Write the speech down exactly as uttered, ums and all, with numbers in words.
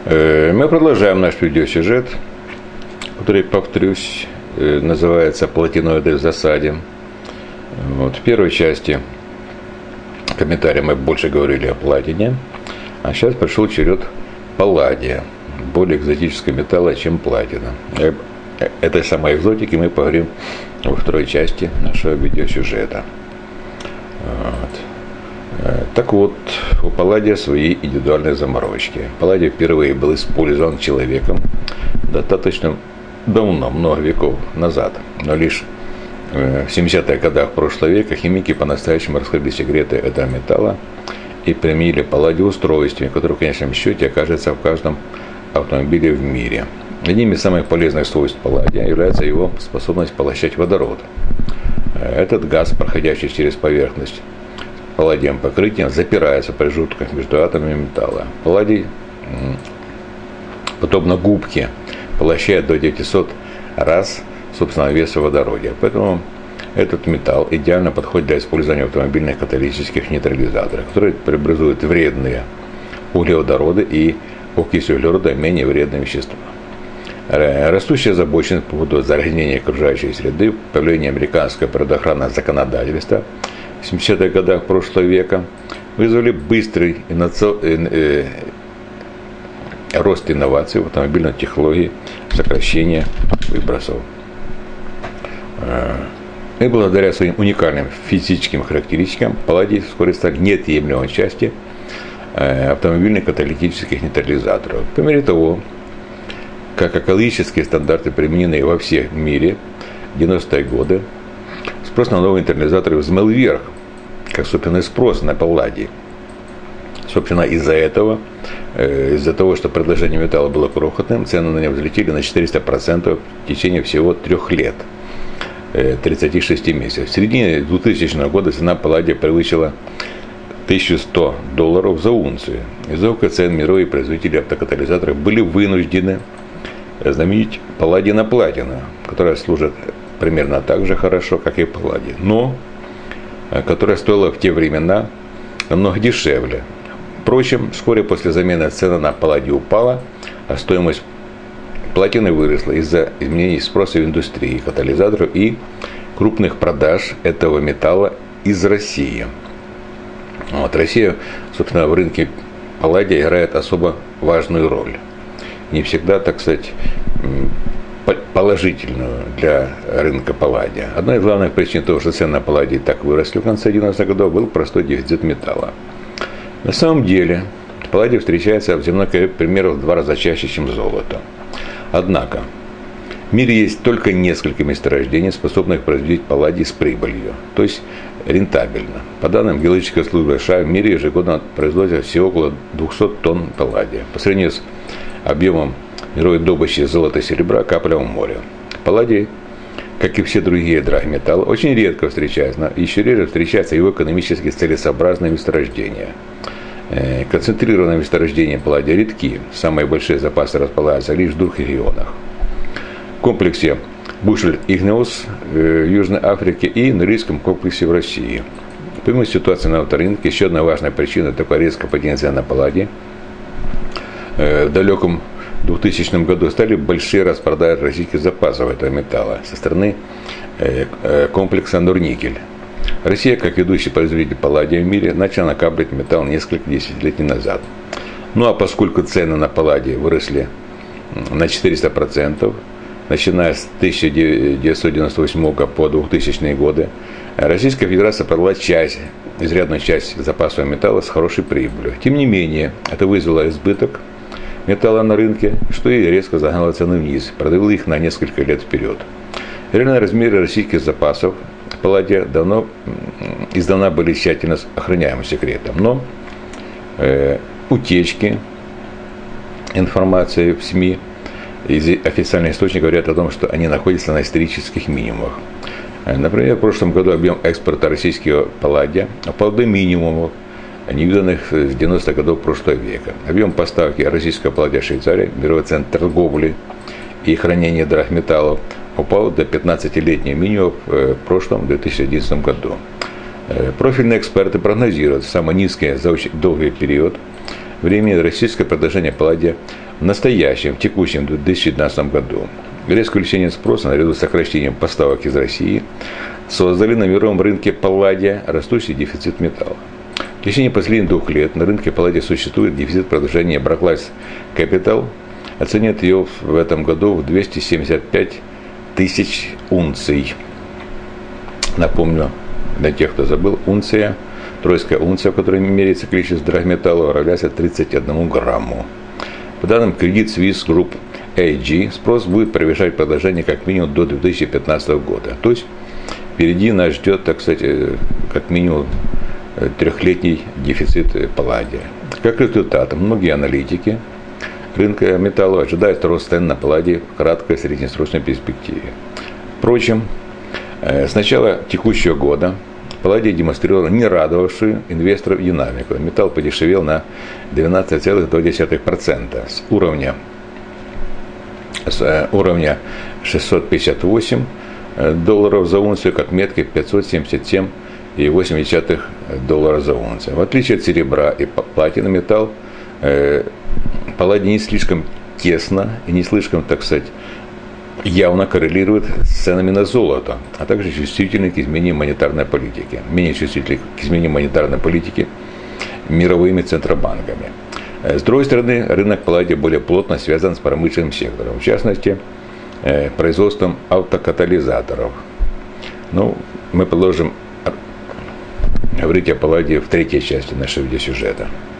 Мы продолжаем наш видеосюжет, который, повторюсь, называется «Платиноиды в засаде». Вот, в первой части комментария мы больше говорили о платине, а сейчас пришел черед палладия, более экзотического металла, чем платина. Этой самой экзотики мы поговорим во второй части нашего видеосюжета. Вот. Так вот, у палладия свои индивидуальные заморочки. Палладий впервые был использован человеком достаточно давно, много веков назад. Но лишь в семидесятых годах прошлого века химики по-настоящему раскрыли секреты этого металла и применили палладий устройстве, которое в конечном счете окажется в каждом автомобиле в мире. Одним из самых полезных свойств палладия является его способность поглощать водород. Этот газ, проходящий через поверхность палладиевым покрытием, запирается в промежутках между атомами металла. Палладий, подобно губке, поглощает до девятисот раз собственного веса в водороде. Поэтому этот металл идеально подходит для использования в автомобильных каталитических нейтрализаторах, которые преобразуют вредные углеводороды и окиси углерода менее вредные вещества. Растущая озабоченность по поводу загрязнения окружающей среды, появление американского природоохранного законодательства в семидесятых годах прошлого века вызвали быстрый инноваци... э... рост инноваций в автомобильной технологии, сокращение выбросов. И благодаря своим уникальным физическим характеристикам палладий вскоре стал неотъемлемой частью автомобильных каталитических нейтрализаторов. По мере того, как экологические стандарты, примененные во всем мире в девяностые годы, спрос на новые нейтрализаторы взмыл вверх, как собственный спрос на палладий. Собственно, из-за этого, из-за того, что предложение металла было крохотным, цены на него взлетели на четыреста процентов в течение всего трех лет, тридцати шести месяцев. В середине двухтысячного года цена палладия превысила тысячу сто долларов за унцию. Из-за высоких цен мировые производители автокатализаторов были вынуждены заменить палладий на платину, которая служит примерно так же хорошо, как и палладий, но которая стоила в те времена намного дешевле. Впрочем, вскоре после замены цена на палладий упала, а стоимость платины выросла из-за изменений спроса в индустрии катализаторов и крупных продаж этого металла из России. Вот, Россия, собственно, в рынке палладия играет особо важную роль. Не всегда, так сказать, положительную для рынка палладия. Одной из главных причин того, что цены на палладий так выросли в конце девяностых годов, был простой дефицит металла. На самом деле, палладий встречается в земной коре примерно в два раза чаще, чем золото. Однако, в мире есть только несколько месторождений, способных производить палладий с прибылью, то есть рентабельно. По данным геологической службы США, в мире ежегодно производится всего около двухсот тонн палладия. По сравнению с объемом мировой добычи золота и серебра капля в море. Палладий, как и все другие драгметаллы, очень редко встречается, но еще реже встречаются его экономически целесообразные месторождения. Концентрированные месторождения палладия редки, самые большие запасы располагаются лишь в двух регионах. В комплексе Бушель-Игнеус в Южной Африке и Норильском комплексе в России. Помимо ситуации на авторынке, еще одна важная причина такой резкого падения цен на палладий в далеком двухтысячном году стали большие распродажи российских запасов этого металла со стороны комплекса Норникель. Россия, как ведущий производитель палладия в мире, начала накапливать металл несколько десятилетий назад. Ну а поскольку цены на палладий выросли на четыреста процентов, начиная с тысяча девятьсот девяносто восьмого по двухтысячные годы, Российская Федерация продала часть, изрядную часть запасов металла с хорошей прибылью. Тем не менее, это вызвало избыток металла на рынке, что и резко загнало цены вниз, продавило их на несколько лет вперед. Реальные размеры российских запасов палладия давно, издавна были тщательно охраняемым секретом, но э, утечки информации в СМИ из официальных источников говорят о том, что они находятся на исторических минимумах. Например, в прошлом году объем экспорта российского палладия упал до минимумов, невиданных с девяностых годов прошлого века. Объем поставки российского палладия в Швейцарии, мировой центр торговли и хранения драгметаллов, упал до пятнадцатилетнего минимума в прошлом две тысячи одиннадцатом году. Профильные эксперты прогнозируют самый низкий за очень долгий период времени российское предложение палладия в настоящем, текущем две тысячи девятнадцатом году. Резкое увеличение спроса наряду с сокращением поставок из России создали на мировом рынке палладия растущий дефицит металла. В течение последних двух лет на рынке палладия существует дефицит предложения Barclays Capital. Оценят ее в этом году в двести семьдесят пять тысяч унций. Напомню, для тех, кто забыл, унция, тройская унция, в которой меряется количество драгметалла, равняется тридцати одному грамму. По данным Credit Suisse Group эй джи, спрос будет превышать предложение как минимум до две тысячи пятнадцатого года. То есть впереди нас ждет, так сказать, как минимум трехлетний дефицит палладия. Как результат, многие аналитики рынка металла ожидают рост цен на палладий в краткой и среднесрочной перспективе. Впрочем, с начала текущего года палладий демонстрировал не радовавшую инвесторов динамику. Металл подешевел на двенадцать целых две десятых процента с уровня, с уровня шестьсот пятьдесят восемь долларов за унцию к отметке пятьсот семьдесят семь целых восемь десятых доллара за унцию. В отличие от серебра и платины, металл э, палладий не слишком тесно и не слишком, так сказать, явно коррелирует с ценами на золото, а также чувствительны к изменениям монетарной политики, менее чувствительны к изменениям монетарной политики мировыми центробанками. С другой стороны, рынок палладия более плотно связан с промышленным сектором, в частности, э, производством автокатализаторов. Ну, мы продолжим говорить о палладии в третьей части нашего видеосюжета.